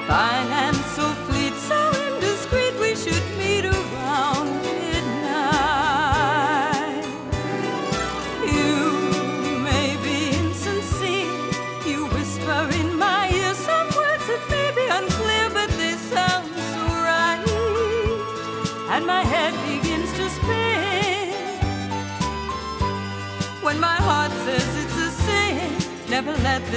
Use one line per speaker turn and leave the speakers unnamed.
Fine and so fleet, so indiscreet, we should meet around midnight. You may be insincere, you whisper in my ear some words that may be unclear, but they sound so right, and my head begins to spin when my heart says it's a sin. Never let